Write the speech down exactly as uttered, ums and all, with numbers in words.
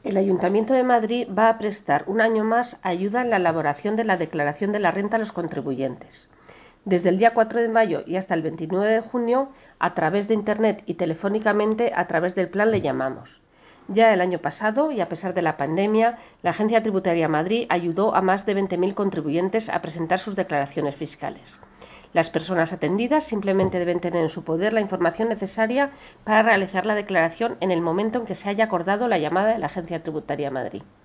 El Ayuntamiento de Madrid va a prestar un año más ayuda en la elaboración de la declaración de la renta a los contribuyentes. Desde el día cuatro de mayo y hasta el veintinueve de junio, a través de Internet y telefónicamente a través del plan Le Llamamos. Ya el año pasado, y a pesar de la pandemia, la Agencia Tributaria Madrid ayudó a más de veinte mil contribuyentes a presentar sus declaraciones fiscales. Las personas atendidas simplemente deben tener en su poder la información necesaria para realizar la declaración en el momento en que se haya acordado la llamada de la Agencia Tributaria Madrid.